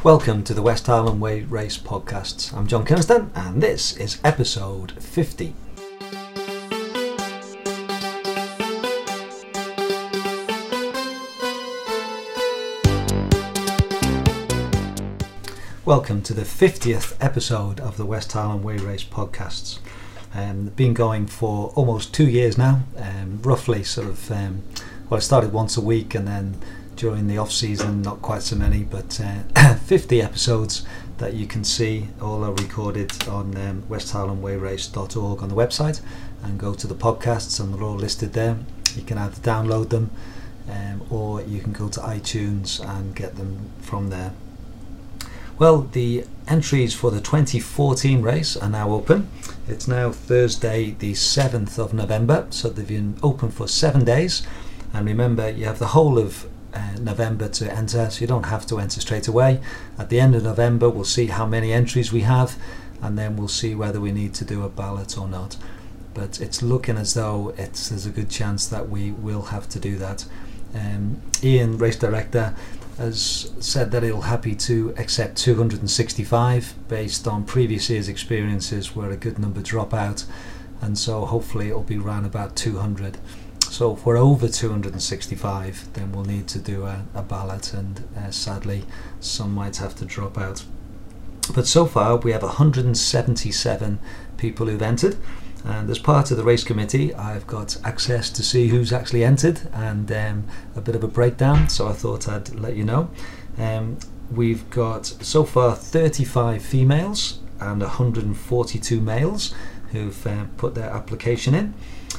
Welcome to the West Highland Way Race Podcasts. I'm John Kirston and this is episode 50. Welcome to the 50th episode of the West Highland Way Race Podcasts. Been going for almost 2 years now, roughly I started once a week and then during the off season not quite so many, but 50 episodes that you can see all are recorded on westhighlandwayrace.org on the website, and go to the podcasts and they're all listed there. You can either download them or you can go to iTunes and get them from there. Well, the entries for the 2014 race are now open. It's now Thursday the 7th of November, so they've been open for 7 days. And remember, you have the whole of November to enter, so you don't have to enter straight away. At the end of November we'll see how many entries we have, and then we'll see whether we need to do a ballot or not. But it's looking as though there's a good chance that we will have to do that. Ian, race director, has said that he'll happy to accept 265 based on previous year's experiences where a good number drop out, and so hopefully it'll be around about 200. So if we're over 265, then we'll need to do a ballot, and sadly some might have to drop out. But so far we have 177 people who've entered, and as part of the race committee I've got access to see who's actually entered and a bit of a breakdown, so I thought I'd let you know. We've got so far 35 females and 142 males who've put their application in.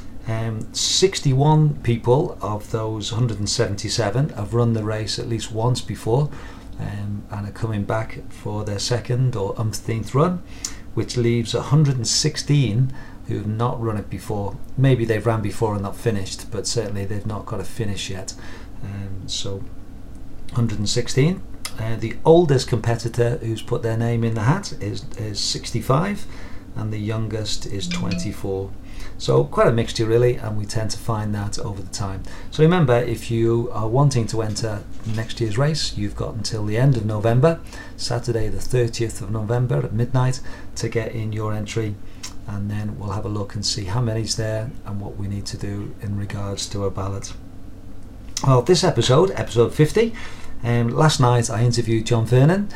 61 people of those 177 have run the race at least once before and are coming back for their second or umpteenth run, which leaves 116 who have not run it before. Maybe they've ran before and not finished, but certainly they've not got a finish yet. So 116. The oldest competitor who's put their name in the hat is 65, and the youngest is 24. So quite a mixture really, and we tend to find that over the time. So remember, if you are wanting to enter next year's race, you've got until the end of November, Saturday the 30th of November at midnight, to get in your entry, and then we'll have a look and see how many's there and what we need to do in regards to a ballot. Well, this episode 50, last night I interviewed John Vernon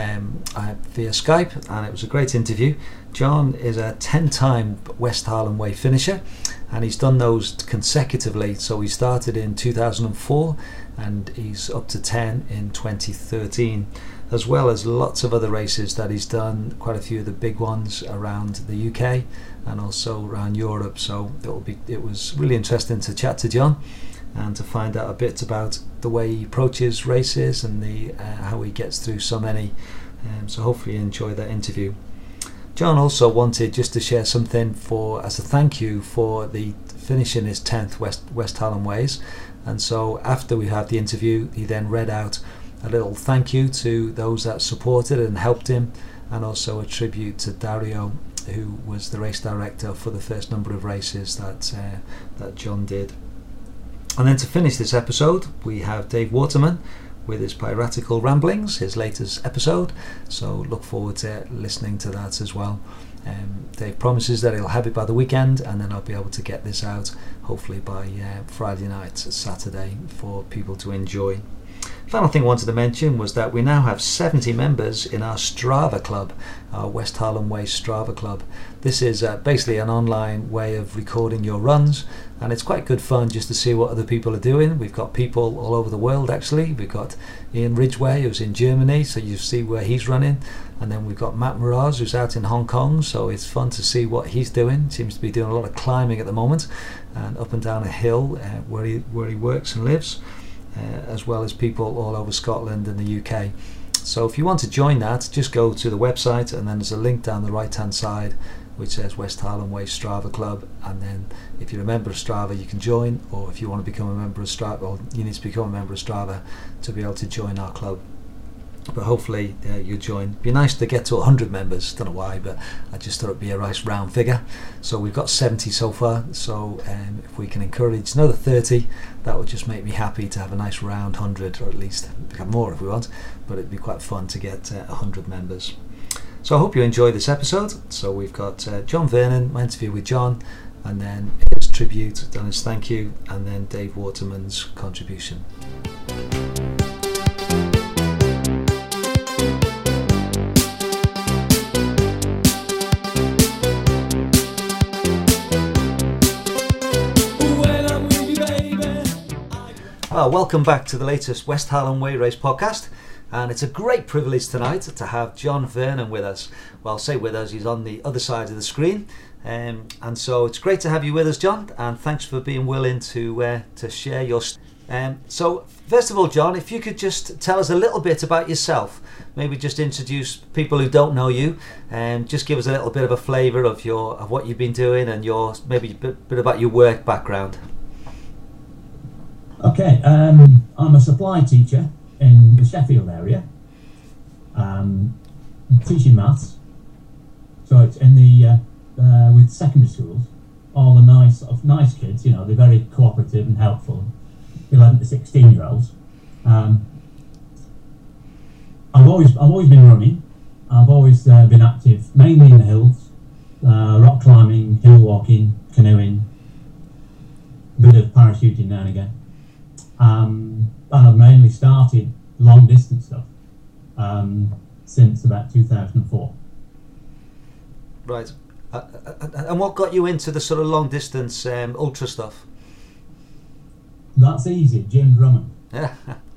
via Skype, and it was a great interview. John is a 10-time West Highland Way finisher, and he's done those consecutively. So he started in 2004 and he's up to 10 in 2013, as well as lots of other races that he's done, quite a few of the big ones around the UK and also around Europe. So it was really interesting to chat to John and to find out a bit about the way he approaches races and how he gets through so many. So hopefully you enjoy that interview. John also wanted just to share something as a thank you for the finishing his 10th West Highland Ways, and so after we had the interview he then read out a little thank you to those that supported and helped him, and also a tribute to Dario, who was the race director for the first number of races that John did. And then to finish this episode we have Dave Waterman with his Piratical Ramblings, his latest episode, so look forward to listening to that as well. Dave promises that he'll have it by the weekend, and then I'll be able to get this out hopefully by Friday night, Saturday, for people to enjoy. Final thing I wanted to mention was that we now have 70 members in our Strava Club, our West Highland Way Strava Club. This is basically an online way of recording your runs, and it's quite good fun just to see what other people are doing. We've got people all over the world actually. We've got Ian Ridgway, who's in Germany, so you see where he's running, and then we've got Matt Mraz, who's out in Hong Kong, so it's fun to see what he's doing. Seems to be doing a lot of climbing at the moment and up and down a hill where he works and lives. As well as people all over Scotland and the UK. So if you want to join that, just go to the website, and then there's a link down the right hand side which says West Highland Way Strava Club, and then if you're a member of Strava you can join, or if you want to become a member of Strava, or you need to become a member of Strava to be able to join our club. but hopefully you'll join. Be nice to get to 100 members. Don't know why, but I just thought it'd be a nice round figure. So we've got 70 so far. So if we can encourage another 30, that would just make me happy to have a nice round 100, or at least have more if we want. But it'd be quite fun to get 100 members. So I hope you enjoyed this episode. So we've got John Vernon, my interview with John, and then his tribute, done his thank you, and then Dave Waterman's contribution. Welcome back to the latest West Highland Way Race podcast, and it's a great privilege tonight to have John Vernon with us. Well, say with us, he's on the other side of the screen, and so it's great to have you with us, John, and thanks for being willing to share your so first of all, John, if you could just tell us a little bit about yourself, maybe just introduce people who don't know you, and just give us a little bit of a flavour of what you've been doing, and maybe a bit about your work background. Okay, I'm a supply teacher in the Sheffield area, teaching maths. So it's in the with secondary schools, all the nice kids. You know, they're very cooperative and helpful. 11 to 16-year-olds. I've always been running. I've always been active, mainly in the hills, rock climbing, hill walking, canoeing, a bit of parachuting now and again. And I've mainly started long distance stuff since about 2004. Right. And what got you into the sort of long distance ultra stuff? That's easy, Jim Drummond. Yeah.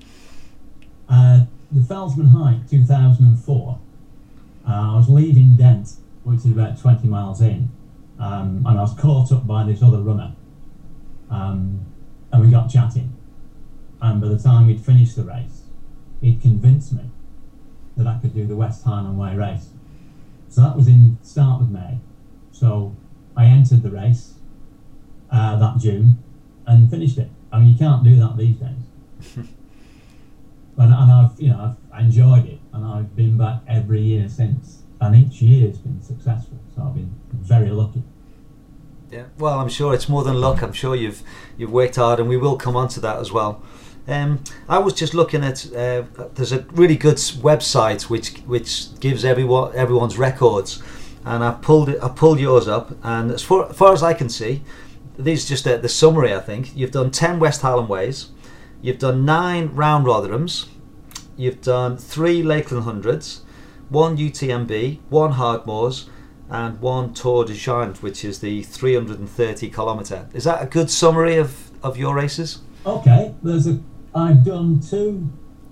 The Felsman Hike 2004, I was leaving Dent, which is about 20 miles in, and I was caught up by this other runner, and we got chatting. And by the time we'd finished the race, he'd convinced me that I could do the West Highland Way race. So that was in the start of May. So I entered the race that June and finished it. I mean, you can't do that these days. and I've enjoyed it, and I've been back every year since. And each year has been successful, so I've been very lucky. Yeah, well, I'm sure it's more than luck. I'm sure you've worked hard, and we will come on to that as well. I was just looking at there's a really good website which gives everyone's records, and I pulled yours up, and as far as I can see, these just the summary. I think you've done 10 West Highland Ways, you've done 9 Round Rotherhams, you've done 3 Lakeland Hundreds, 1 UTMB, 1 Hardmoors, and 1 Tour de Giant, which is the 330 kilometre. Is that a good summary of your races? Okay, I've done 2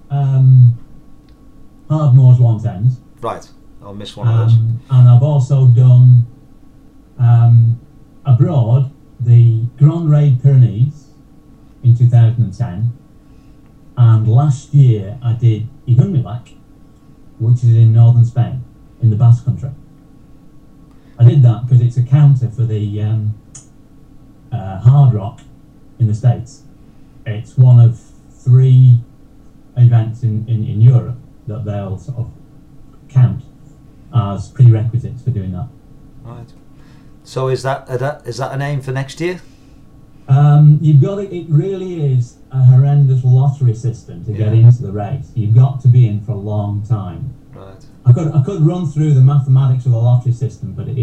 Hardmoors 110s. Right, I'll miss one of those. And I've also done abroad the Grand Raid Pyrenees in 2010, and last year I did Ihumilak, which is in northern Spain, in the Basque Country. I did that because it's a counter for the Hard Rock in the States. It's one of 3 events in Europe that they'll sort of count as prerequisites for doing that. Right. So is that an aim for next year? You've got it really is a horrendous lottery system to get into the race. You've got to be in for a long time. Right. I could run through the mathematics of the lottery system, but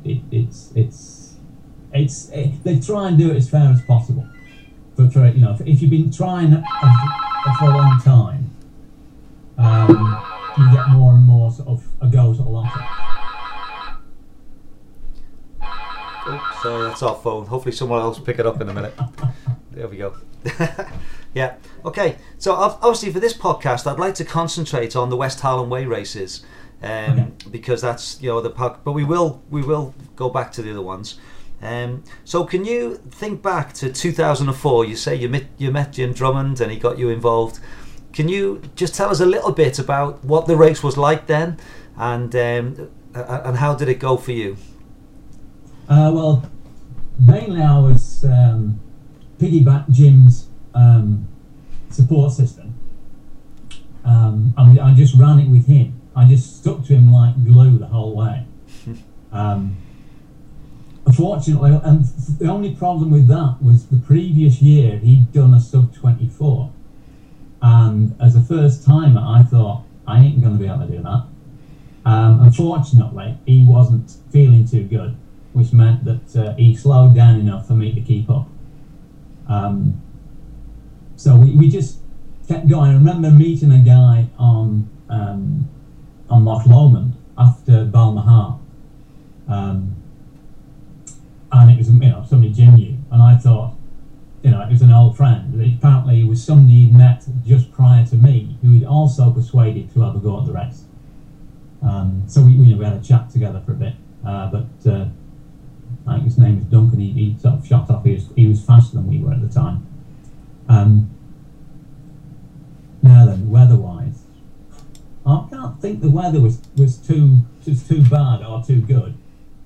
they try and do it as fair as possible. But if you've been trying for a long time, you get more and more sort of a go at a lottery. Oh, sorry, that's our phone. Hopefully someone else will pick it up in a minute. There we go. Yeah. Okay. So obviously for this podcast, I'd like to concentrate on the West Highland Way races, because that's the park. But we will go back to the other ones. So can you think back to 2004? You say you met Jim Drummond and he got you involved. Can you just tell us a little bit about what the race was like then, and how did it go for you? Well, mainly I was piggyback Jim's support system, I just ran it with him. I just stuck to him like glue the whole way. Unfortunately, and the only problem with that was the previous year he'd done a sub 24, and as a first timer I thought I ain't going to be able to do that. Unfortunately, he wasn't feeling too good, which meant that he slowed down enough for me to keep up. So we just kept going. I remember meeting a guy on Loch Lomond after Balmaha, and it was somebody Jim knew, and I thought it was an old friend. Apparently, it was somebody he'd met just prior to me who he'd also persuaded to have a go at the race. So we had a chat together for a bit, but I think his name was Duncan. He sort of shot off. He was faster than we were at the time. Now then, weather-wise, I can't think the weather was too bad or too good.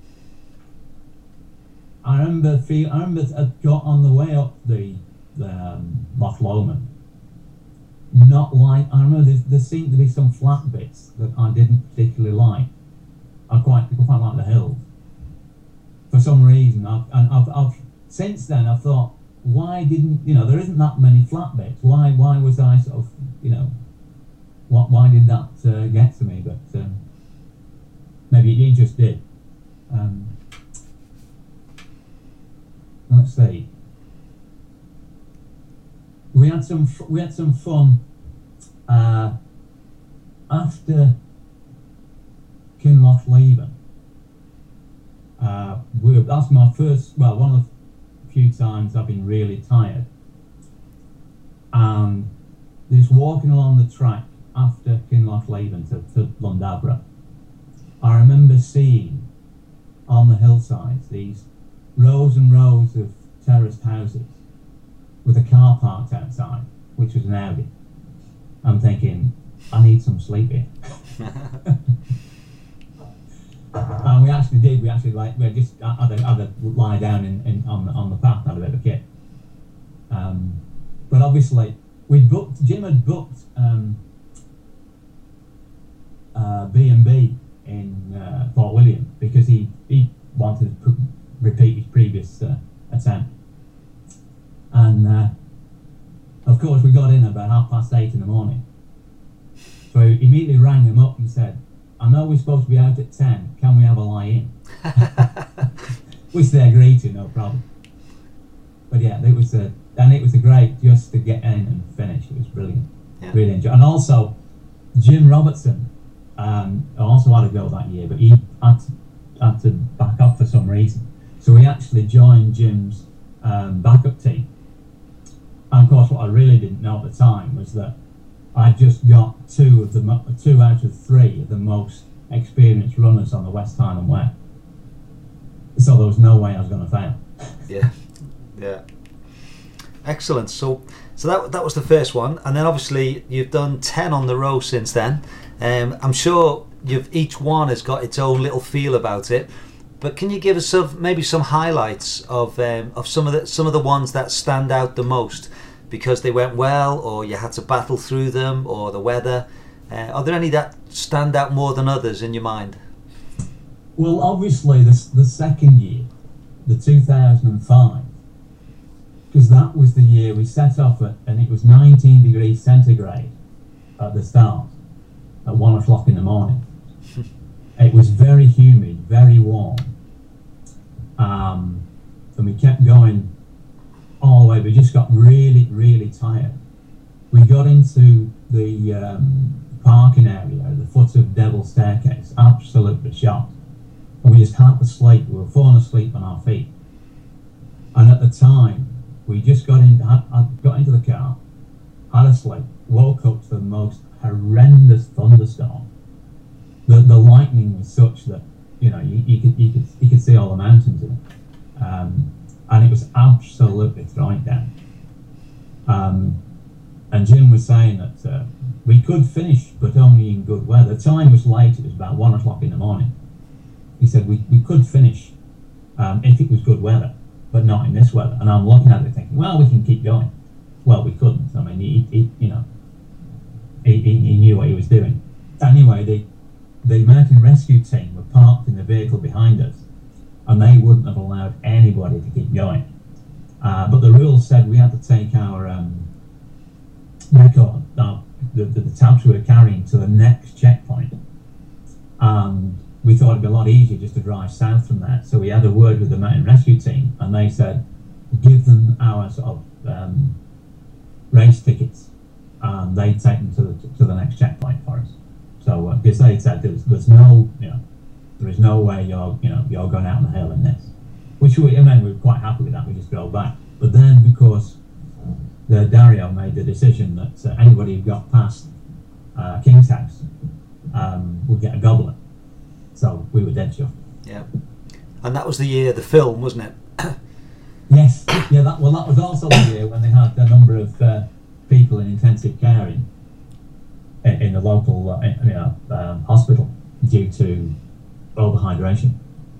I remember I got on the way up the Loch Lomond. I remember there seemed to be some flat bits that I didn't particularly like. I quite like the hills for some reason. I've since then I've thought, why didn't there isn't that many flat bits? Why was I sort of why did that get to me? But maybe it just did. Let's see. We had some fun after Kinlochleven. That's my first. Well, one of the few times I've been really tired, and just walking along the track after Kinlochleven to Lundabra, I remember seeing on the hillsides these rows and rows of terraced houses with a car parked outside, which was an Audi. I'm thinking, I need some sleep here. And we actually did. We had to lie down on the path, had a bit of a kit. But obviously, Jim had booked B&B in Fort William because he wanted to repeat his previous attempt. And of course we got in about 8:30 in the morning. So he immediately rang them up and said, I know we're supposed to be out at 10, can we have a lie-in? Which they agreed to, no problem. But yeah, it was a great just to get in and finish. It was brilliant. Yeah. Really enjoyed. And also Jim Robertson also had a go that year, but he had to back up for some reason. So we actually joined Jim's backup team. And of course, what I really didn't know at the time was that I just got two out of three of the most experienced runners on the West Highland Way. So there was no way I was going to fail. Yeah. Excellent. So that was the first one, and then obviously you've done 10 on the row since then. I'm sure each one has got its own little feel about it. But can you give us maybe some highlights of some of the ones that stand out the most because they went well, or you had to battle through them, or the weather? Are there any that stand out more than others in your mind? Well, obviously the second year, the 2005, because that was the year we set off at, and it was 19 degrees centigrade at the start at 1 o'clock in the morning. It was very humid, very warm, and we kept going all the way. We just got really, really tired. We got into the parking area at the foot of Devil's Staircase, absolutely shocked, and we just had to sleep. We were falling asleep on our feet. And at the time, we just got into the car, had a sleep, woke up to the most horrendous thunderstorm. The lightning was such that you could see all the mountains in it, and it was absolutely throwing down. And Jim was saying that we could finish, but only in good weather. The time was late; it was about 1 o'clock in the morning. He said we could finish if it was good weather, but not in this weather. And I'm looking at it thinking, well, we can keep going. Well, we couldn't. I mean, it he knew what he was doing. Anyway, the American rescue team were parked in the vehicle behind us, and they wouldn't have allowed anybody to keep going. But the rules said we had to take our record, the tabs we were carrying, to the next checkpoint. And we thought it'd be a lot easier just to drive south from there. So we had a word with the mountain rescue team, and they said, give them our sort of race tickets, and they'd take them to the next checkpoint for us. So because they said there's no, there is no way you're going out on the hill in this. Which we were quite happy with that. We just drove back. But then, because the Dario made the decision that anybody who got past King's House would get a goblet. So we were dead sure. Yeah, and that was the year of the film, wasn't it? Yes. Yeah. That was also the year when they had a number of people in intensive care in the local hospital due to overhydration.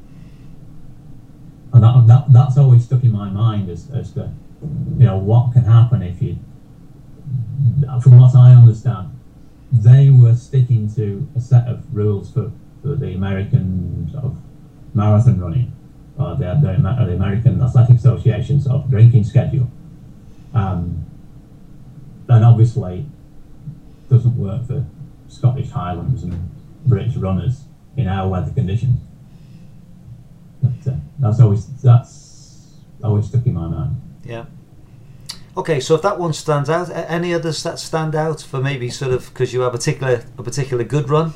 And that's always stuck in my mind as to what can happen if you. From what I understand, they were sticking to a set of rules for the American sort of marathon running, or the American Athletic Association sort of drinking schedule. And obviously doesn't work for Scottish Highlands and British runners in our weather conditions. But that's always stuck in my mind. Yeah. Okay, so if that one stands out, any others that stand out for maybe sort of because you have a particular good run?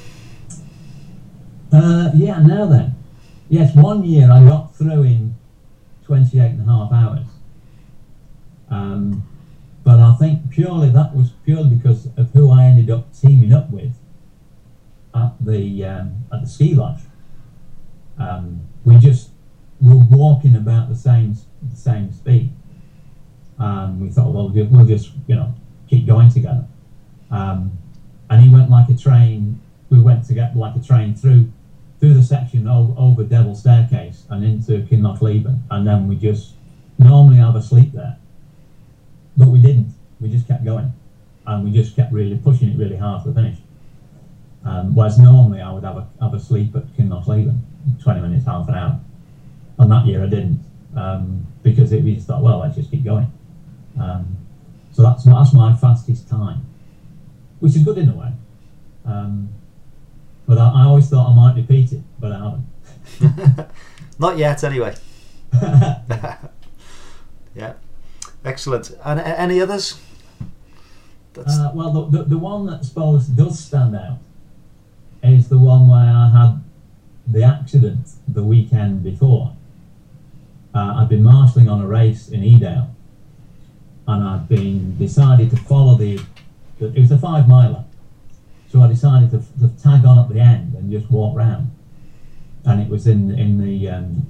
Yeah. Now then, yes. One year I got through in 28.5 hours. But I think that was purely because of who I ended up teaming up with at the ski lodge. We just were walking about the same speed. We thought, well, we'll just keep going together. And he went like a train. We went to get like a train through the section over Devil Staircase and into Kinlochleven, and then we just normally have a sleep there. But we didn't. We just kept going, and we just kept really pushing it really hard to the finish. Whereas normally I would have a sleep at Kinlochleven, 20 minutes, half an hour. And that year I didn't, because we just thought, well, let's just keep going. So that's my fastest time, which is good in a way. But I always thought I might repeat it, but I haven't. Not yet, anyway. Yeah. Excellent. And any others? Well, the one that I suppose does stand out is the one where I had the accident the weekend before. I'd been marshalling on a race in Edale, and I'd been decided to follow it was a 5 miler, so I decided to tag on at the end and just walk round, and it was in the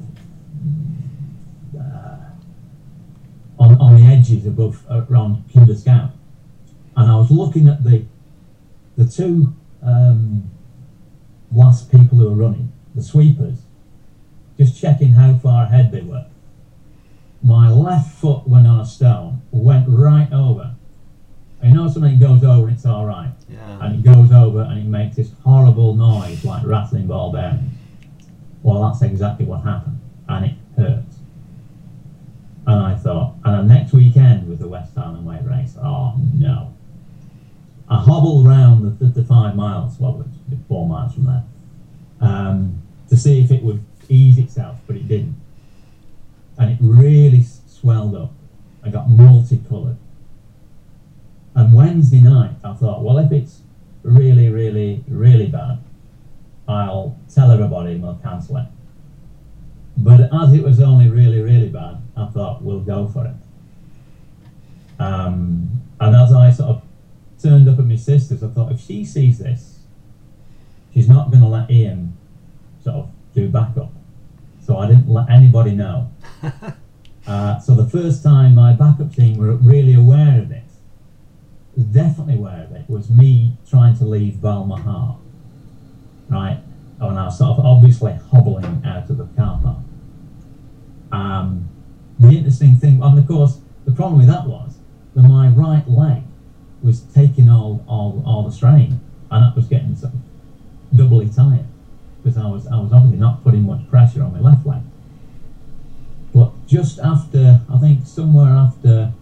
on the edges above around Kinder Scout, and I was looking at the two last people who were running, the sweepers, just checking how far ahead they were. My left foot went on a stone, went right over. And something goes over and it's all right. Yeah. And it goes over and it makes this horrible noise like rattling ball bearings. Well, that's exactly what happened, and it hurt. And I thought, and the next weekend was the West Highland Way race. Oh no! I hobbled round the 5 miles, well, it's 4 miles from there, to see if it would ease itself, but it didn't. And it really swelled up. I got multicoloured. And Wednesday night, I thought, well, if it's really, really, really bad, I'll tell everybody and we'll cancel it. But as it was only really, really bad, I thought, we'll go for it. And as I sort of turned up at my sister's, I thought, if she sees this, she's not going to let Ian sort of do backup. So I didn't let anybody know. So the first time my backup team were really aware of it, definitely aware of it, was me trying to leave Balmahar, right? And I was sort of obviously hobbling out of the car park. The interesting thing, and of course, the problem with that was that my right leg was taking all the strain, and that was getting sort of doubly tired because I was obviously not putting much pressure on my left leg. But just after, I think somewhere after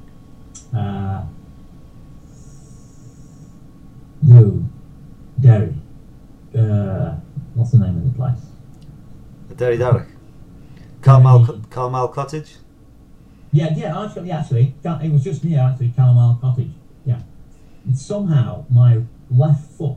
Derry, what's the name of the place? Derry Darroch. Carmel Cottage. Yeah, actually, it was just near actually Carmel Cottage. Yeah, and somehow my left foot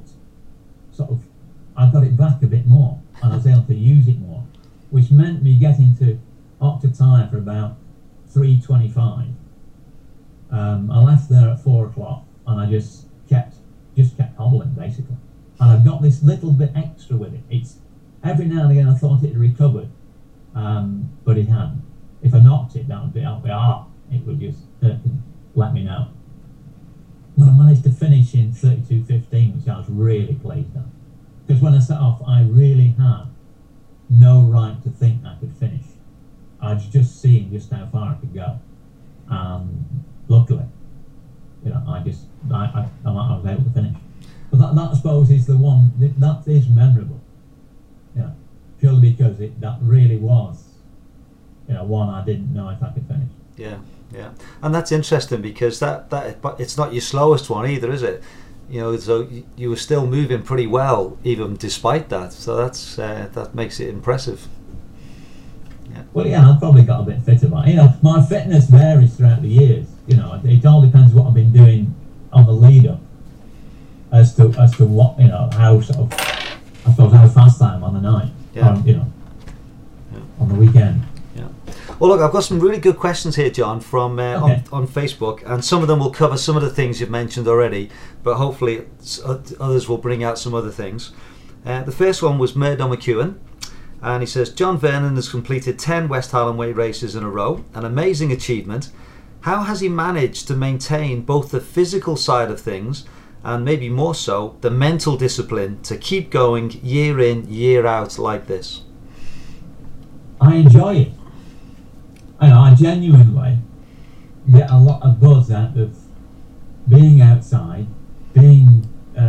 I got it back a bit more, and I was able to use it more, which meant me getting to Octatire for about 3:25. I left there at 4 o'clock, and I just kept hobbling basically, and I've got this little bit extra with it. It's every now and again I thought it had recovered, but it hadn't. If I knocked it, it would just let me know. But I managed to finish in 32:15, which I was really pleased at. Because when I set off, I really had no right to think I could finish. I was just seeing just how far I could go. Luckily, I was able to finish. But that I suppose is the one that is memorable. Purely because that really was, one I didn't know if I could finish. Yeah, and that's interesting because that it's not your slowest one either, is it? So you were still moving pretty well even despite that. So that makes it impressive. Yeah. Well, yeah, I've probably got a bit fitter, but my fitness varies throughout the years. It all depends what I've been doing on the lead up as to what how sort of I suppose how fast I am on the night. Yeah. On the weekend. Yeah. Well, look, I've got some really good questions here, John, from on Facebook, and some of them will cover some of the things you've mentioned already, but hopefully others will bring out some other things. The first one was Murdo McEwen, and he says, John Vernon has completed 10 West Highland Way races in a row, an amazing achievement. How has he managed to maintain both the physical side of things and maybe more so the mental discipline to keep going year in, year out like this? I enjoy it. I genuinely get a lot of buzz out of being outside, being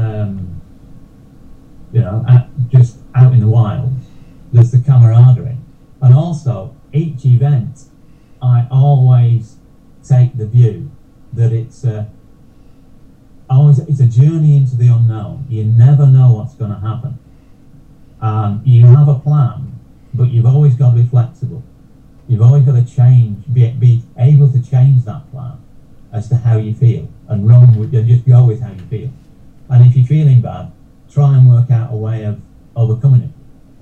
just out in the wild. There's the camaraderie, and also each event I always take the view that it's a journey into the unknown. You never know what's going to happen. You have a plan, but you've always got to be flexible. You've always got to change, be able to change that plan as to how you feel, and just go with how you feel. And if you're feeling bad, try and work out a way of overcoming it.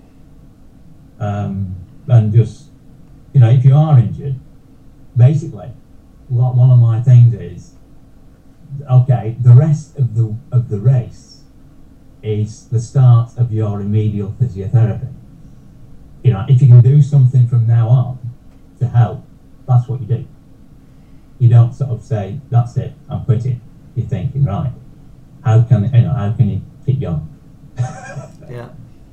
And just, if you are injured, basically, one of my things is, okay, the rest of the race is the start of your remedial physiotherapy. If you can do something from now on to help, that's what you do. You don't sort of say, that's it, I'm quitting. You're thinking, right, how can you keep going? Yeah.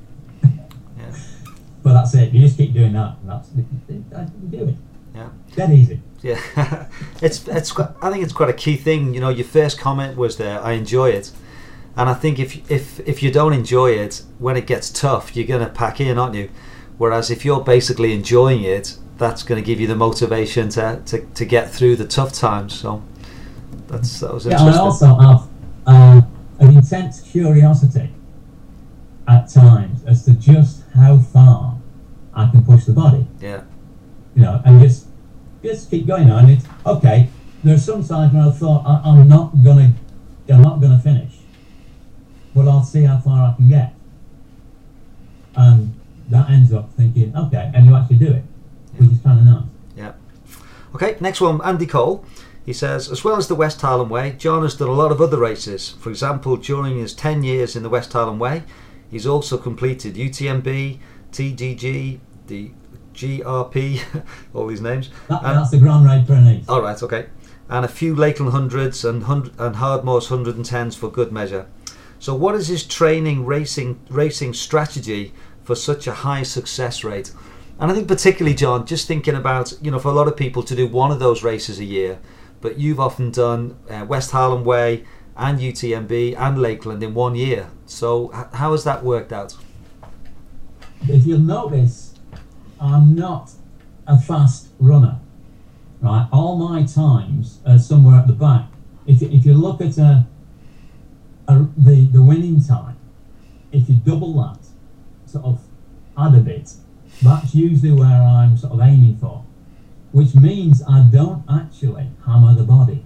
But that's it. You just keep doing that. You do it. Yeah. Dead easy. Yeah. I think it's quite a key thing. Your first comment was there, I enjoy it. And I think if you don't enjoy it, when it gets tough, you're going to pack in, aren't you? Whereas if you're basically enjoying it, that's going to give you the motivation to get through the tough times. So that was interesting. I also have an intense curiosity at times as to just how far I can push the body. Yeah. And just keep going on. It's okay. There's some times when I thought I'm not gonna finish, but I'll see how far I can get. And that ends up thinking, okay, and you actually do it, which is kind of nice. Yeah. Okay, next one, Andy Cole. He says, as well as the West Highland Way, John has done a lot of other races. For example, during his 10 years in the West Highland Way, he's also completed UTMB, TGG, the GRP, all these names. That's the Grand Raid Pyrenees. All right, okay. And a few Lakeland hundreds and Hardmoors 110s for good measure. So what is his training racing strategy for such a high success rate? And I think particularly, John, just thinking about, for a lot of people to do one of those races a year, but you've often done West Highland Way and UTMB and Lakeland in 1 year. So how has that worked out? If you'll notice, I'm not a fast runner, right? All my times are somewhere at the back. If you look at the winning time, if you double that, sort of add a bit, that's usually where I'm sort of aiming for, which means I don't actually hammer the body.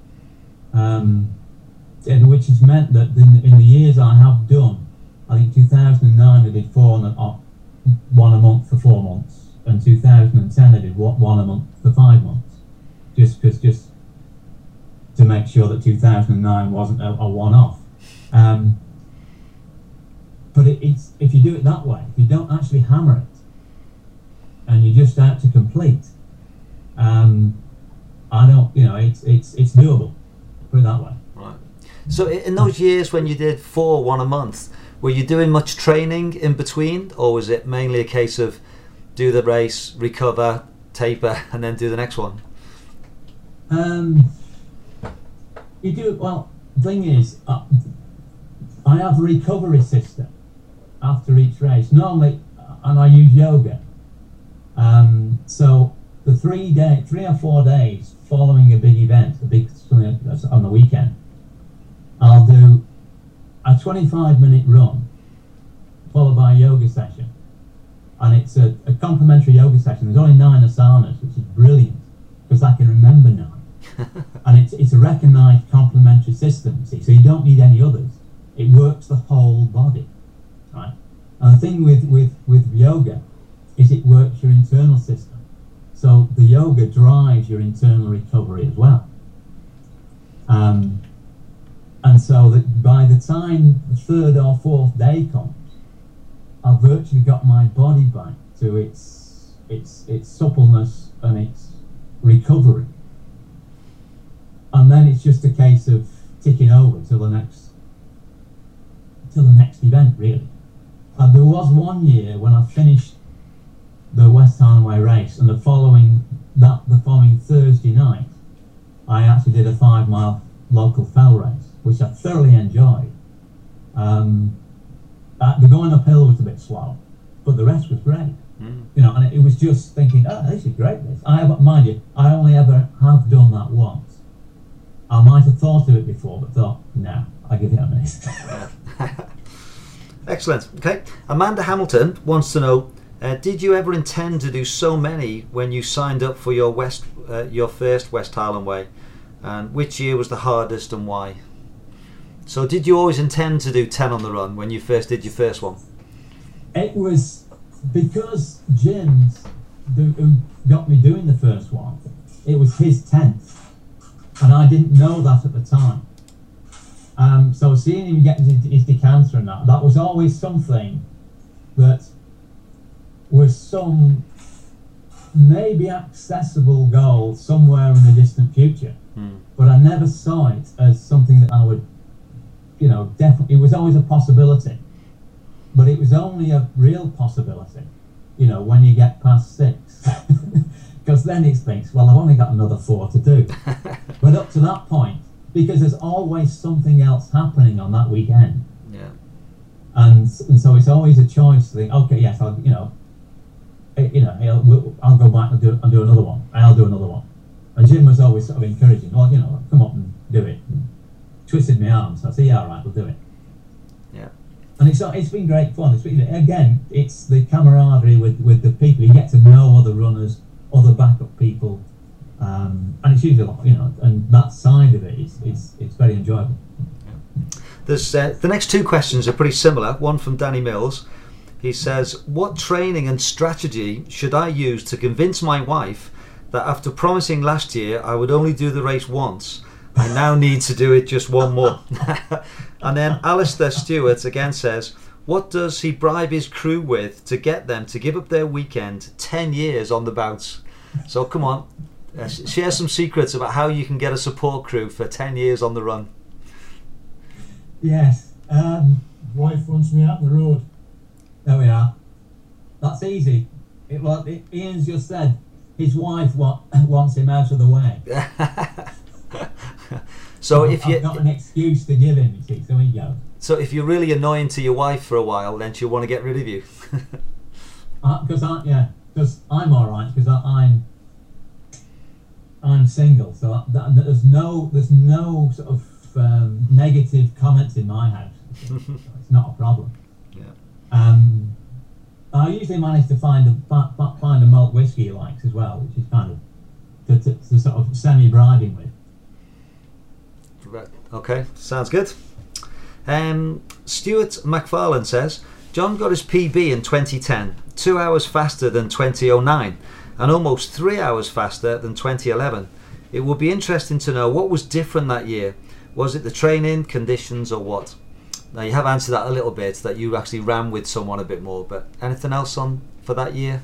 Which has meant that in the years I have done, I think 2009 I did one a month for 4 months, and 2010 I did one a month for 5 months, just to make sure that 2009 wasn't a one-off. But it's if you do it that way, if you don't actually hammer it, and you're just out to complete, I don't, it's doable. Put it that way. Right. So in those years when you did 1 a month, were you doing much training in between, or was it mainly a case of do the race, recover, taper, and then do the next one? You do well. The thing is, I have a recovery system after each race normally, and I use yoga. So the 3 or 4 days following a big event, something that's on the weekend, I'll do a 25-minute run followed by a yoga session, and it's a complimentary yoga session. There's only 9 asanas, which is brilliant because I can remember 9. And it's a recognised complementary system, see, so you don't need any others. It works the whole body, right? And the thing with yoga is it works your internal system. So the yoga drives your internal recovery as well. And so that by the time the 3rd or 4th day comes, I've virtually got my body back to its suppleness and its recovery. And then it's just a case of ticking over till the next event, really. There was 1 year when I finished the West Highland Way race, and the following Thursday night, I actually did a 5-mile local fell race, which I thoroughly enjoyed. The going uphill was a bit slow, but the rest was great. And it was just thinking, oh, this is great. Mind you, I only ever have done that once. I might have thought of it before, but thought, no, I'll give it a miss. Excellent. Okay. Amanda Hamilton wants to know, did you ever intend to do so many when you signed up for your first West Highland Way? And which year was the hardest and why? So did you always intend to do 10 on the run when you first did your first one? It was because Jim's, who got me doing the first one, it was his 10th. And I didn't know that at the time. So seeing him get his decanter and that was always something that was some maybe accessible goal somewhere in the distant future. But I never saw it as something that I would, definitely, it was always a possibility. But it was only a real possibility, when you get past 6. Because then it thinks, well, I've only got another 4 to do. But up to that point, because there's always something else happening on that weekend. Yeah. And so it's always a choice to think, okay, yes, I'll go back and do another one. I'll do another one. And Jim was always sort of encouraging, well, come up and do it. And twisted my arms. I said, yeah, all right, we'll do it. Yeah. And it's been great fun. It's the camaraderie with the people. You get to know other runners, other backup people, and it's usually a lot, and that side of it is very enjoyable. There's the next 2 questions are pretty similar. One from Danny Mills. He says, what training and strategy should I use to convince my wife that after promising last year I would only do the race once, I now need to do it just one more? And then Alistair Stewart again says, what does he bribe his crew with to get them to give up their weekend 10 years on the bounce? So come on, share some secrets about how you can get a support crew for 10 years on the run. Yes, wife wants me out the road. There we are. That's easy. Ian's just said his wife wants him out of the way. So I've got an excuse to give him, you see, so he goes. So if you're really annoying to your wife for a while, then she'll want to get rid of you. Because I'm all right, because I'm single, so there's no sort of negative comments in my house. It's not a problem. Yeah. I usually manage to find a malt whiskey he likes as well, which is kind of to sort of semi-bribing with. Right. Okay, sounds good. Stuart McFarlane says, John got his PB in 2010, 2 hours faster than 2009, and almost 3 hours faster than 2011. It would be interesting to know what was different that year. Was it the training, conditions, or what? Now you have answered that a little bit, that you actually ran with someone a bit more, but anything else on for that year?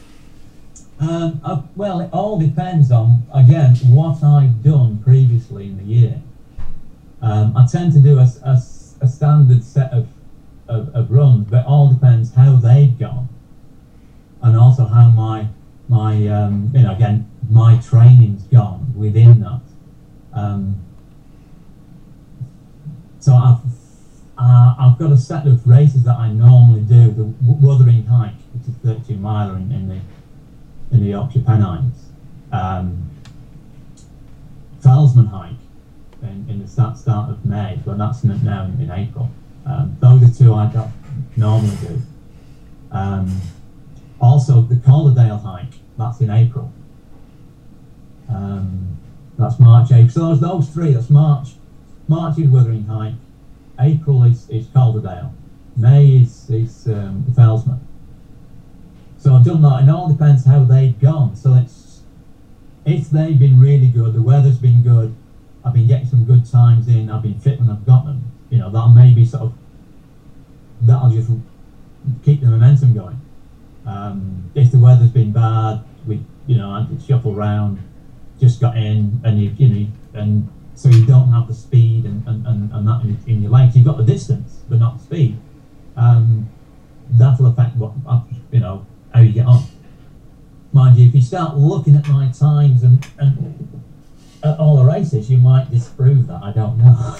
Well, it all depends on, again, what I've done previously in the year. I tend to do a standard set of runs, but it all depends how they've gone, and also how my again, my training's gone within that. So I've got a set of races that I normally do. The Wuthering Hike, which is 32 miler in the Yorkshire Pennines. Felsman Hike in the start of May, but that's now in April. Those are two I don't normally do. Also, the Calderdale Hike, that's in April. That's March, April. So those three, that's March. March is Wuthering Hike. April is Calderdale. May is Felsman. So I've done that, and it all depends how they've gone. So if they've been really good, the weather's been good, I've been getting some good times in, I've been fit when I've got them, that'll maybe that'll just keep the momentum going. If the weather's been bad, I had to shuffle round, just got in, and so you don't have the speed and that in your legs. You've got the distance, but not the speed. That'll affect how you get on. Mind you, if you start looking at my times and at all the races, you might disprove that. I don't know.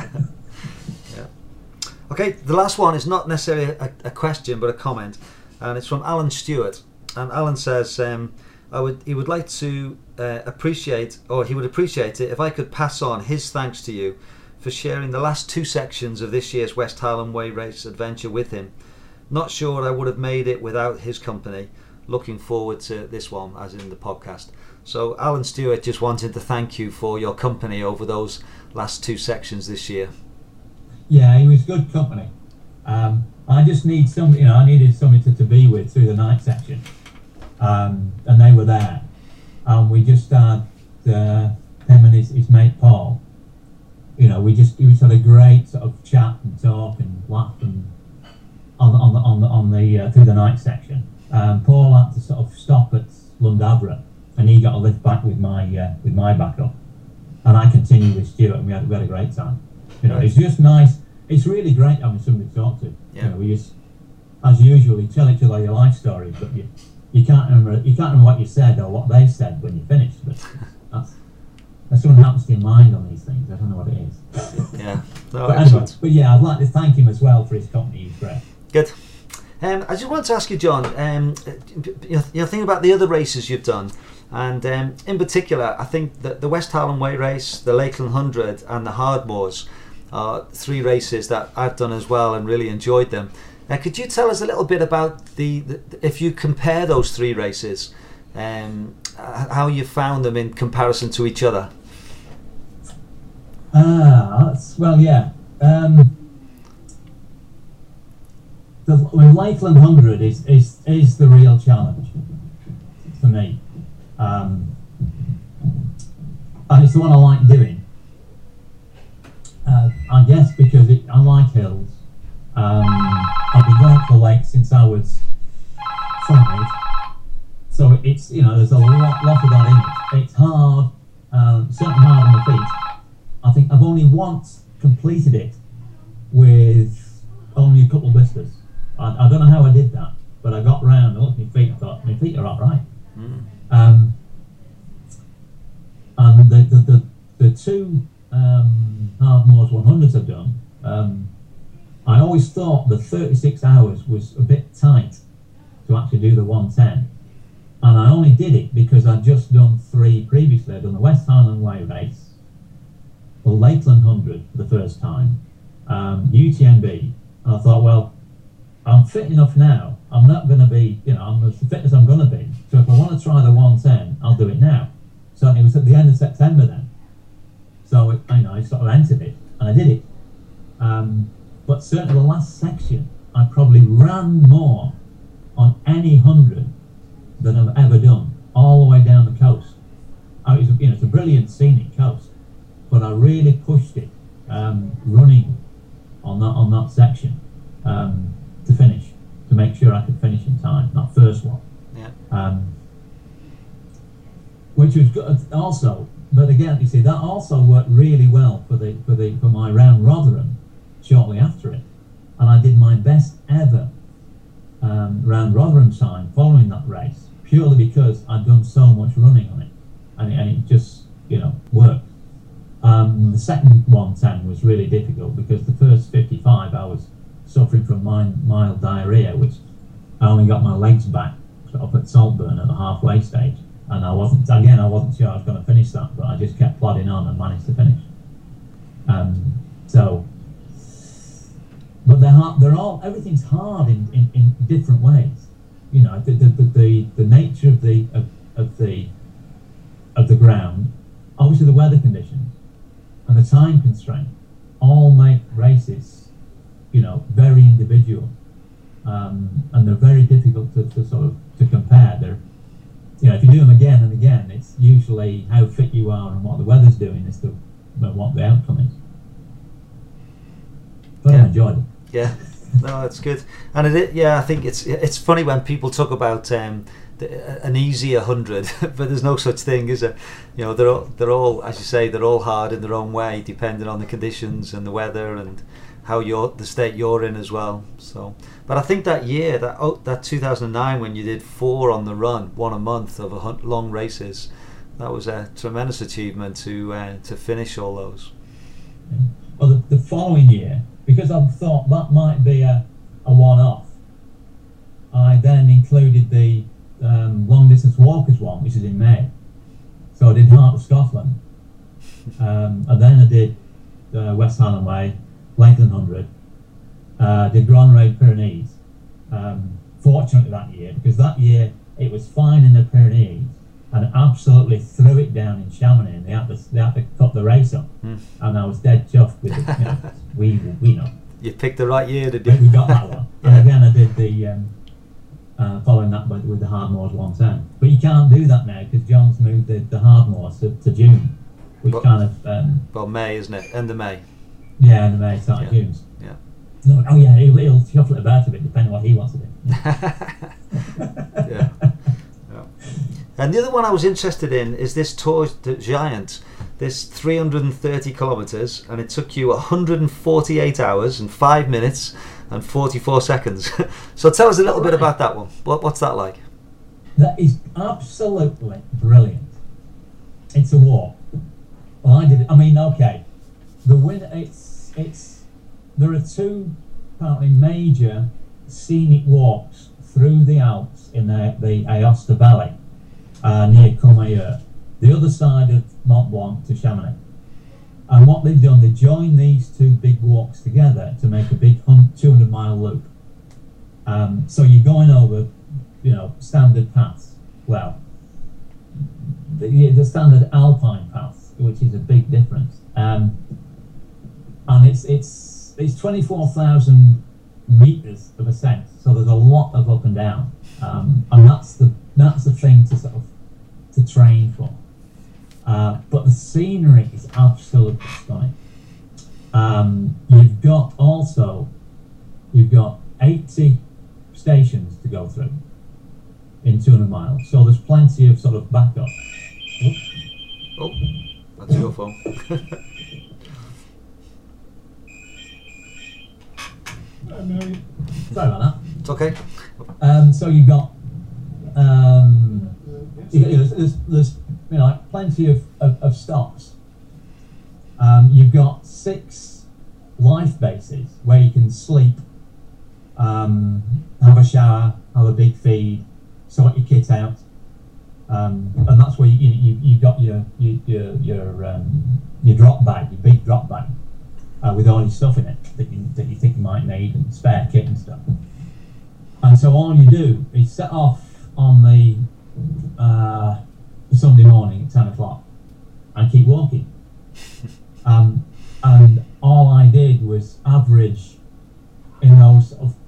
Yeah. Okay, the last one is not necessarily a question, but a comment, and it's from Alan Stewart. And Alan says, he would like to appreciate it if I could pass on his thanks to you for sharing the last two sections of this year's West Highland Way Race adventure with him. Not sure I would have made it without his company. Looking forward to this one, as in the podcast. So Alan Stewart just wanted to thank you for your company over those last two sections this year. Yeah, he was good company. I just need somebody, I needed somebody to be with through the night section. And they were there. And we just had him and his mate Paul. We just had a great sort of chat and talk and laugh and on the through the night section. Paul had to sort of stop at Lundavra, and he got a lift back with my backup, and I continued with Stuart, and we had a great time. It's just nice. It's really great having somebody to talk to. Yeah. We just, as usual, you tell each other your life stories, but you can't remember what you said or what they said when you finished. But that's what happens to your mind on these things. I don't know what it is. Yeah. No, but yeah, I'd like to thank him as well for his company. He's great. Good. I just want to ask you, John, you're thinking about the other races you've done, and in particular, I think that the West Highland Way Race, the Lakeland 100 and the Hardmoors are three races that I've done as well and really enjoyed them. Could you tell us a little bit about if you compare those three races, how you found them in comparison to each other? Yeah. The Lakeland 100 is the real challenge for me, and it's the one I like doing. I guess because I like hills. I've been going for lakes since I was 5, so it's there's a lot of that in it. It's hard, certainly hard on the feet. I think I've only once completed it with only a couple of blisters. I don't know how I did that, but I got round, I looked at my feet, I thought, my feet are all right. And the Hardmoors 100s I've done, I always thought the 36 hours was a bit tight to actually do the 110. And I only did it because I'd just done 3 previously. I'd done the West Highland Way race, the Lakeland 100 for the first time, UTMB, and I thought, well, I'm fit enough now. I'm not going to be, I'm as fit as I'm going to be. So if I want to try the 110, I'll do it now. So it was at the end of September then. So I sort of entered it, and I did it. But certainly the last section, I probably ran more on any 100 than I've ever done, all the way down the coast. It's a brilliant scenic coast, but I really pushed it, running on that section to finish, to make sure I could finish in time, that first one. Yeah. Which was good also, but again, you see, that also worked really well for my round Rotherham shortly after it, and I did my best ever round Rotherham time following that race, purely because I'd done so much running on it, and it just worked. The second 110 was really difficult because the first 55 I was suffering from mild diarrhea, which I only got my legs back up at Saltburn at the halfway stage, and I wasn't sure I was going to finish that, but I just kept plodding on and managed to finish. But they're all, everything's hard in different ways. The nature of the ground, obviously the weather conditions, and the time constraint all make races, very individual, and they're very difficult to sort of to compare. If you do them again and again, it's usually how fit you are and what the weather's doing as to what the outcome is. But I enjoyed it. Yeah, no, it's good, and I think it's funny when people talk about an easy 100, but there's no such thing, is there? They're all, as you say, they're all hard in their own way, depending on the conditions and the weather and how the state you're in as well. So, but I think that year, that 2009, when you did 4 on the run, 1 a month of long races, that was a tremendous achievement to finish all those. Well, the following year, because I thought that might be a one-off, I then included the long distance walkers one, which is in May. So I did Heart of Scotland, and then I did West Highland Way, Lakeland 100, did Grand Raid Pyrenees. Fortunately that year, because that year it was fine in the Pyrenees, and absolutely threw it down in Chamonix, and they had to cut the race up, and I was dead chuffed with it. We know. You picked the right year to do. We got that one, and again I did the following that with the Hardmoors 110. But you can't do that now because John's moved the Hardmoors to June, which well, May, isn't it? End of May. Yeah, end of May, start of June. Yeah. No, oh yeah, he'll shuffle it about a bit depending on what he wants to do. Yeah. And the other one I was interested in is this Tour de Giant, this 330 kilometres, and it took you 148 hours and 5 minutes and 44 seconds. So tell us a little bit about that one. What's that like? That is absolutely brilliant. It's a walk. Well, I did it. I mean, okay. The winner. It's. There are 2 apparently major scenic walks through the Alps in the Aosta Valley. Near Courmayeur, the other side of Mont Blanc to Chamonix. And what they've done, they joined these 2 big walks together to make a big 200-mile loop. So you're going over, standard paths. Well, the standard alpine paths, which is a big difference. And it's 24,000 meters of ascent, so there's a lot of up and down, and that's the thing to sort of to train for. But the scenery is absolutely stunning. You've got 80 stations to go through in 200 miles, so there's plenty of sort of backup. Oh, that's your phone. Sorry about that. It's okay. So you've got there's plenty of stops, You've got 6 life bases where you can sleep, have a shower, have a big feed, sort your kit out, and that's where you've got your drop bag, your big drop bag, with all your stuff in it that you think you might need, and spare kit and stuff. And so all you do is set off on the Sunday morning at 10 o'clock and keep walking. And all I did was average in those sort of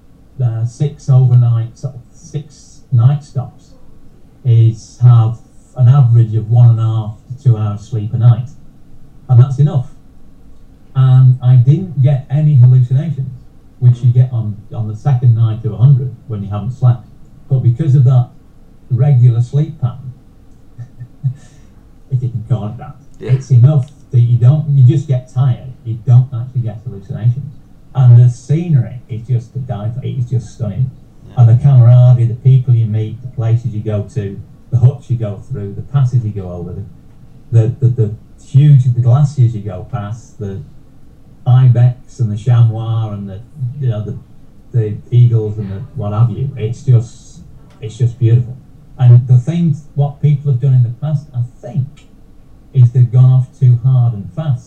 6 overnight, sort of 6 night stops, is have an average of 1.5 to 2 hours sleep a night, and that's enough. And I didn't get any hallucinations, which you get on the second night of 100 when you haven't slept. But because of that regular sleep pattern, if you can call it that, it's enough that you just get tired. You don't actually get hallucinations. And the scenery is just to die for. It's just stunning. Yeah. And the camaraderie, the people you meet, the places you go to, the huts you go through, the passes you go over, the huge glaciers you go past, the ibex and the chamois and the eagles and the what have you. It's just beautiful. And the things what people have done in the past, I think, is they've gone off too hard and fast,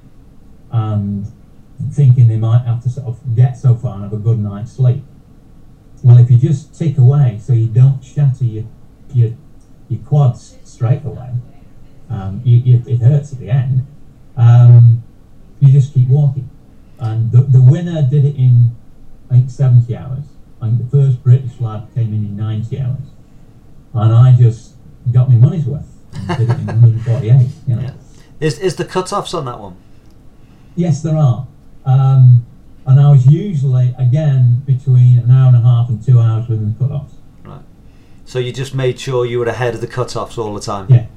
and thinking they might have to sort of get so far and have a good night's sleep. Well, if you just tick away so you don't shatter your quads straight away, it hurts at the end. You just keep walking. And the winner did it in, I think, 70 hours. I think the first British lad came in 90 hours. And I just got my money's worth and did it in 148. You know. Yeah. Is the cut-offs on that one? Yes, there are. And I was usually, again, between 1.5 hours and 2 hours within the cut-offs. Right. So you just made sure you were ahead of the cut-offs all the time? Yeah.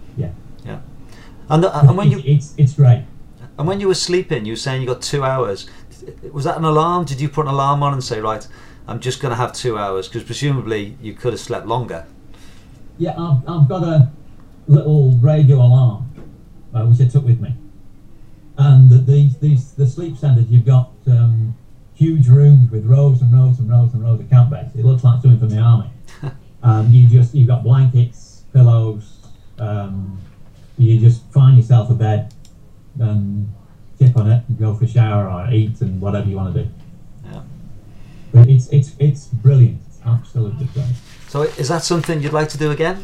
And when it's great. And when you were sleeping, you were saying you got 2 hours. Was that an alarm? Did you put an alarm on and say, right, I'm just going to have 2 hours? Because presumably you could have slept longer. Yeah, I've got a little radio alarm, which I took with me. And the sleep centres, you've got huge rooms with rows and rows and rows and rows of camp beds. It looks like something from the army. You've got blankets, pillows. You just find yourself a bed and tip on it and go for a shower or eat and whatever you want to do. Yeah. But it's brilliant. It's absolutely great. So is that something you'd like to do again?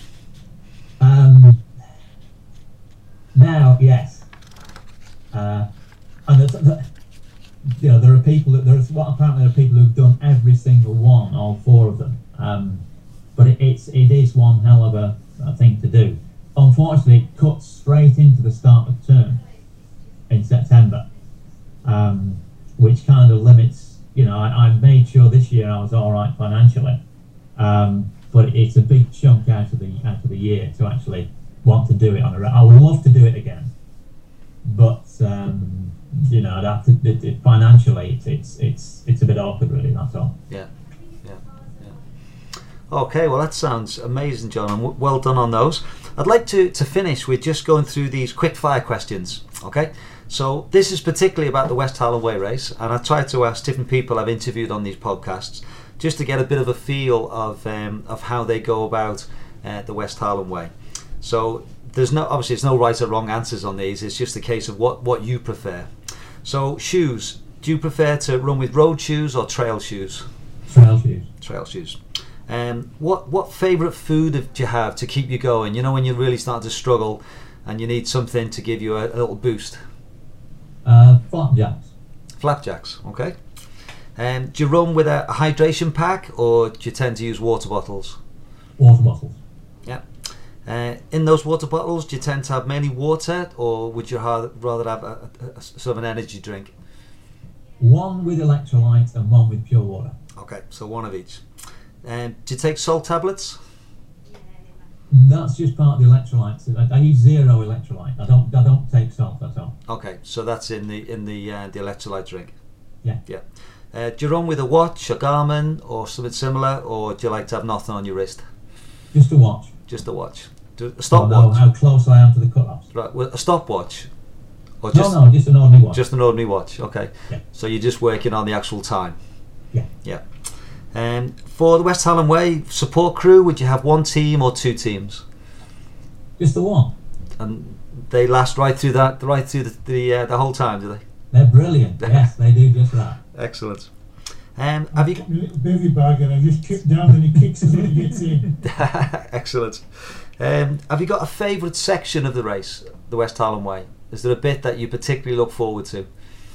Now, yes. And there are people apparently there are people who've done every single one, all 4 of them. But it is one hell of a thing to do. Unfortunately, it cuts straight into the start of term in September, which kind of limits. I made sure this year I was all right financially, but it's a big chunk out of the year to actually want to do it on a. I would love to do it again, but I'd have to. Financially, it's a bit awkward, really. That's all. Yeah. Okay, well that sounds amazing, John, and well done on those. I'd like to finish with just going through these quick fire questions. Okay, so this is particularly about the West Highland Way race, and I tried to ask different people I've interviewed on these podcasts just to get a bit of a feel of how they go about the West Highland Way. So there's no right or wrong answers on these. It's just a case of what you prefer. So shoes, do you prefer to run with road shoes or trail shoes? Trail shoes. Trail shoes. What favourite food do you have to keep you going? When you're really starting to struggle and you need something to give you a little boost. Flapjacks. Flapjacks, okay. Do you run with a hydration pack or do you tend to use water bottles? Water bottles. Yeah. In those water bottles, do you tend to have mainly water or would you rather have a sort of an energy drink? One with electrolytes and one with pure water. Okay, so one of each. Do you take salt tablets? That's just part of the electrolytes. I use 0 electrolyte. I don't take salt at all. Okay, so that's in the electrolyte drink. Yeah. Do you run with a watch, a Garmin, or something similar, or do you like to have nothing on your wrist? Just a watch. Just a watch. A stopwatch. Know how close I am to the cut-offs. Right. Well, a stopwatch Or No, just an ordinary watch. Just an ordinary watch, okay. Yeah. So you're just working on the actual time? Yeah. Yeah. For the West Highland Way support crew, would you have one team or two teams? Just the one. And they last right through the whole time, do they? They're brilliant. Yes, they do just that. Excellent. Have you Bivy bag and I just kick down and he kicks as when he gets in. Excellent. Have you got a favourite section of the race, the West Highland Way? Is there a bit that you particularly look forward to?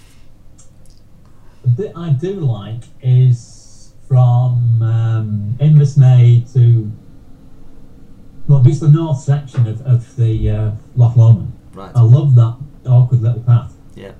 The bit I do like is from Inversnaid to, well, just the north section of the Loch Lomond. Right. I love that awkward little path. Yeah.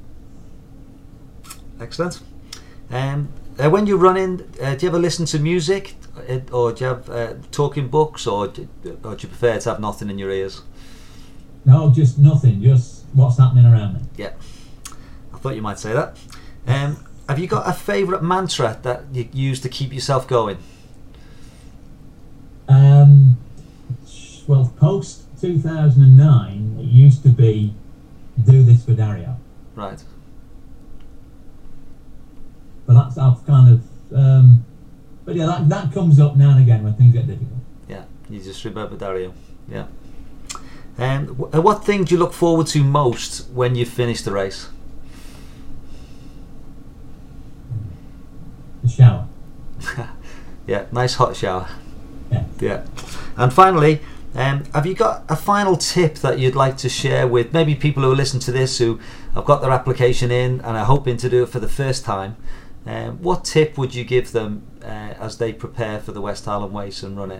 Excellent. When you're running, do you ever listen to music, or do you have talking books, or do you prefer to have nothing in your ears? No, just nothing. Just what's happening around me. Yeah. I thought you might say that. Have you got a favourite mantra that you use to keep yourself going? Well, post 2009, it used to be do this for Dario. Right. But that's I've kind of. But yeah, that comes up now and again when things get difficult. Yeah, you just remember Dario. Yeah. What thing do you look forward to most when you finish the race? The shower. Yeah, nice hot shower. Yeah. Yeah. And finally, have you got a final tip that you'd like to share with maybe people who listen to this who have got their application in and are hoping to do it for the first time? What tip would you give them as they prepare for the West Highland Race and run it?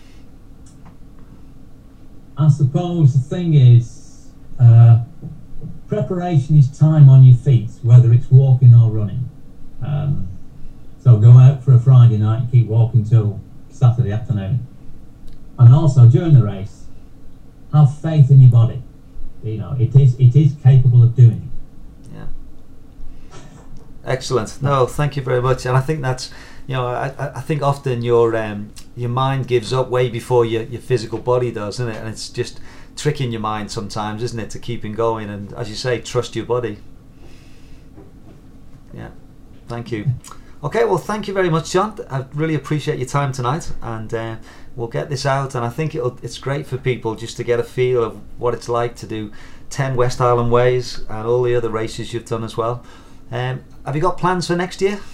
I suppose the thing is, preparation is time on your feet, whether it's walking or running. So go out for a Friday night and keep walking till Saturday afternoon. And also during the race, have faith in your body. You know, it is capable of doing it. Yeah. Excellent. No, thank you very much. And I think that's, I think often your mind gives up way before your physical body does, isn't it? And it's just tricking your mind sometimes, isn't it, to keeping going? And as you say, trust your body. Yeah. Thank you. Okay, well, thank you very much, John. I really appreciate your time tonight, and we'll get this out. And I think it's great for people just to get a feel of what it's like to do 10 West Highland Ways and all the other races you've done as well. Have you got plans for next year?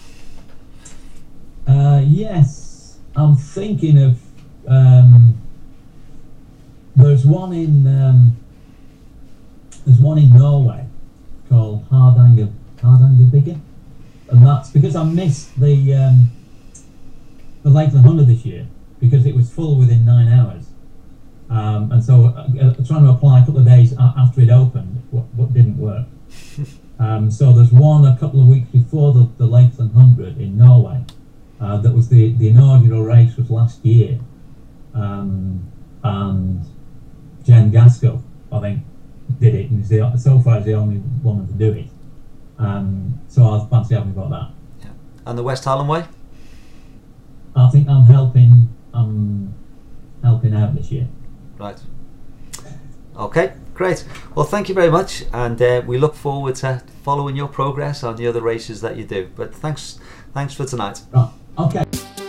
Yes, I'm thinking of. There's one in Norway called Hardangervidda. And that's because I missed the Lakeland 100 this year because it was full within 9 hours, and so trying to apply a couple of days after it opened, what didn't work. So there's one a couple of weeks before the Lakeland 100 in Norway. That was the inaugural race was last year, and Jen Gaskell, I think, did it, and so far is the only woman to do it. So I fancy having got that. Yeah. And the West Highland Way? I think I'm helping out this year. Right. Okay, great. Well, thank you very much, and we look forward to following your progress on the other races that you do. But thanks for tonight. Right. Okay.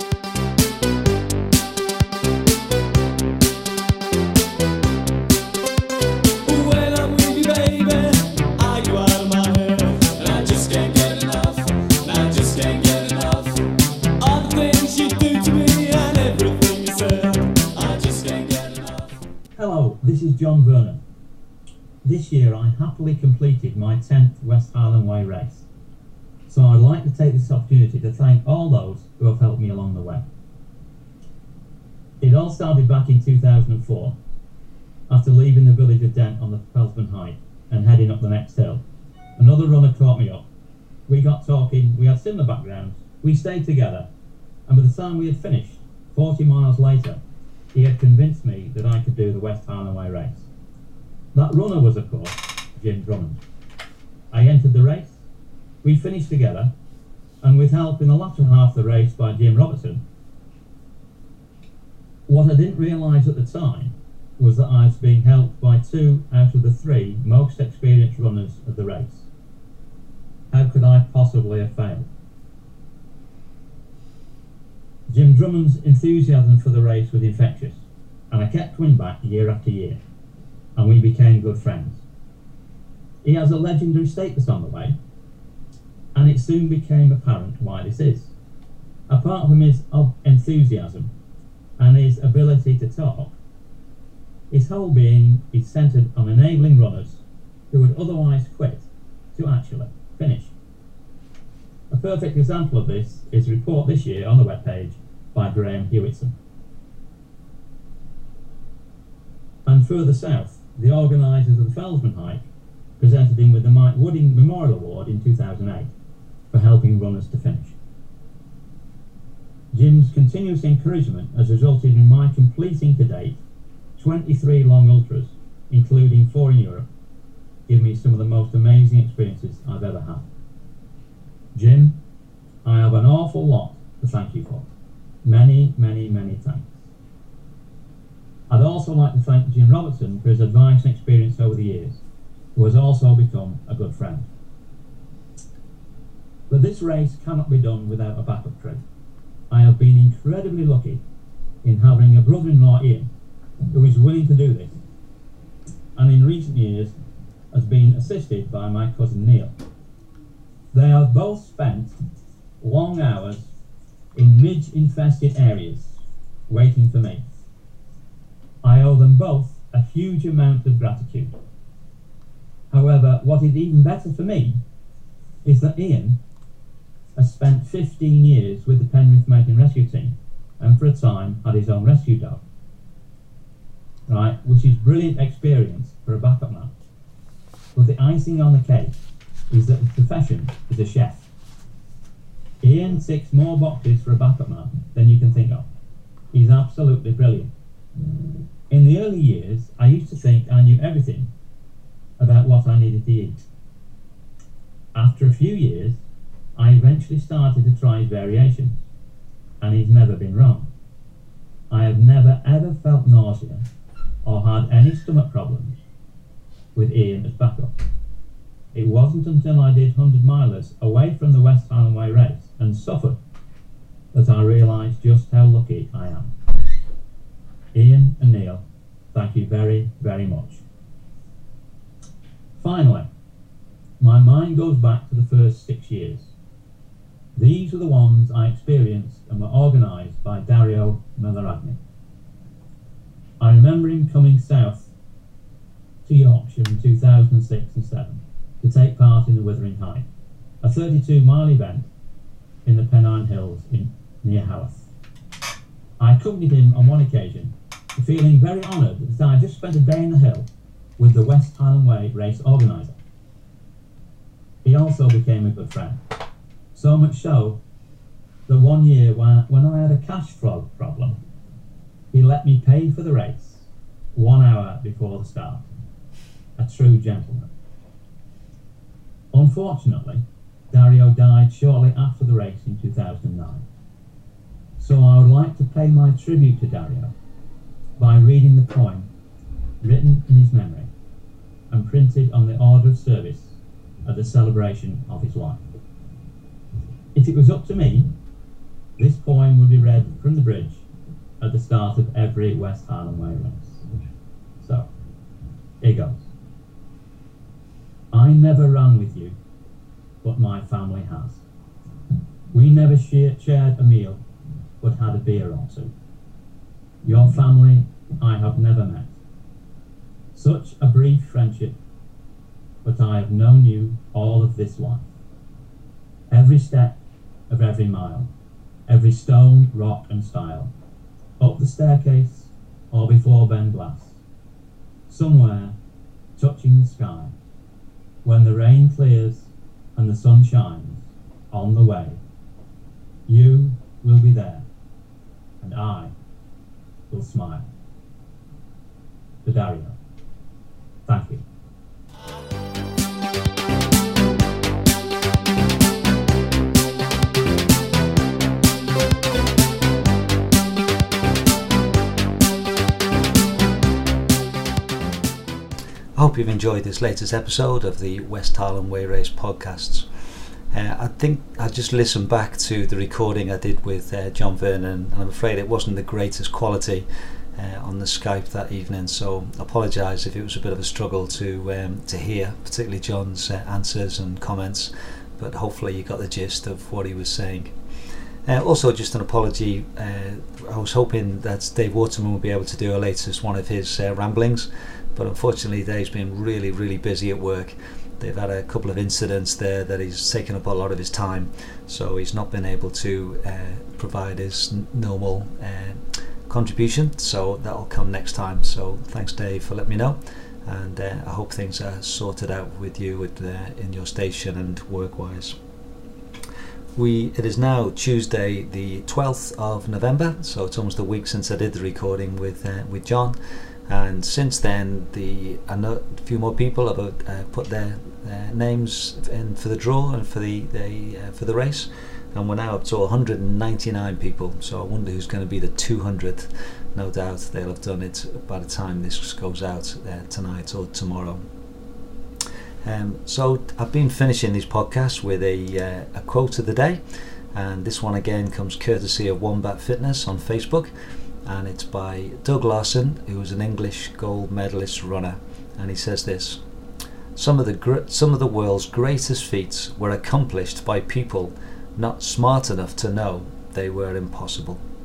Hello, this is John Vernon. This year I happily completed my 10th West Highland Way race. So I'd like to take this opportunity to thank all those who have helped me along the way. It all started back in 2004, after leaving the village of Dent on the Felsburn Height and heading up the next hill. Another runner caught me up. We got talking, we had similar backgrounds, we stayed together, and by the time we had finished, 40 miles later, he had convinced me that I could do the West Highland Way race. That runner was, of course, Jim Drummond. I entered the race, we finished together, and with help in the latter half of the race by Jim Robertson. What I didn't realise at the time was that I was being helped by 2 out of the 3 most experienced runners of the race. How could I possibly have failed? Jim Drummond's enthusiasm for the race was infectious, and I kept coming back year after year, and we became good friends. He has a legendary status on the way, and it soon became apparent why this is. Apart from his enthusiasm and his ability to talk, his whole being is centred on enabling runners who would otherwise quit to actually finish. A perfect example of this is a report this year on the webpage by Graham Hewitson. And further south, the organisers of the Felsman hike presented him with the Mike Wooding Memorial Award in 2008 for helping runners to finish. Jim's continuous encouragement has resulted in my completing to date 23 long ultras, including 4 in Europe, giving me some of the most amazing experiences I've ever had. Jim, I have an awful lot to thank you for. Many, many, many thanks. I'd also like to thank Jim Robertson for his advice and experience over the years, who has also become a good friend. But this race cannot be done without a backup crew. I have been incredibly lucky in having a brother-in-law, Ian, who is willing to do this, and in recent years has been assisted by my cousin Neil. They have both spent long hours in midge-infested areas waiting for me. I owe them both a huge amount of gratitude. However, what is even better for me is that Ian has spent 15 years with the Penrith Mountain Rescue Team and for a time had his own rescue dog. Right, which is brilliant experience for a backup man. But the icing on the cake is that the profession is a chef. Ian ticks more boxes for a backup man than you can think of. He's absolutely brilliant. In the early years, I used to think I knew everything about what I needed to eat. After a few years, I eventually started to try his variations, and he's never been wrong. I have never ever felt nausea or had any stomach problems with Ian as backup. It wasn't until I did 100 milers away from the West Highland Way race and suffered that I realised just how lucky I am. Ian and Neil, thank you very, very much. Finally, my mind goes back to the first 6 years. These were the ones I experienced and were organised by Dario Melaragni. I remember him coming south to Yorkshire in 2006 and 7 to take part in the Withering Hike, a 32-mile event in the Pennine Hills near Haworth. I accompanied him on one occasion, feeling very honoured that I had just spent a day in the hill with the West Highland Way race organiser. He also became a good friend, so much so that one year when I had a cash flow problem, he let me pay for the race 1 hour before the start. A true gentleman. Unfortunately, Dario died shortly after the race in 2009. So I would like to pay my tribute to Dario by reading the poem written in his memory and printed on the order of service at the celebration of his life. If it was up to me, this poem would be read from the bridge at the start of every West Highland Way race. So, here goes. I never ran with you, but my family has. We never shared a meal, but had a beer or two. Your family I have never met. Such a brief friendship, but I have known you all of this life. Every step of every mile, every stone, rock and stile, up the staircase or before Ben Glass, somewhere touching the sky, when the rain clears and the sun shines on the way, you will be there, and I will smile. To Dario. Thank you. hope you've enjoyed this latest episode of the West Highland Way Race podcasts. I think I just listened back to the recording I did with John Vernon, and I'm afraid it wasn't the greatest quality on the Skype that evening, so I apologise if it was a bit of a struggle to hear, particularly John's answers and comments, but hopefully you got the gist of what he was saying. Also, just an apology, I was hoping that Dave Waterman would be able to do a latest one of his ramblings, but unfortunately Dave's been really busy at work. They've had a couple of incidents there that he's taken up a lot of his time, so he's not been able to provide his normal contribution, so that'll come next time. So thanks, Dave, for letting me know, and I hope things are sorted out with you in your station and work-wise. It is now Tuesday the 12th of November, so it's almost a week since I did the recording with John, and since then a few more people have put their names in for the draw and for the race, and we're now up to 199 people, so I wonder who's going to be the 200th. No doubt they'll have done it by the time this goes out tonight or tomorrow. So I've been finishing these podcasts with a quote of the day, and this one again comes courtesy of Wombat Fitness on Facebook, and it's by Doug Larson, who was an English gold medalist runner, and he says this: some of the world's greatest feats were accomplished by people not smart enough to know they were impossible.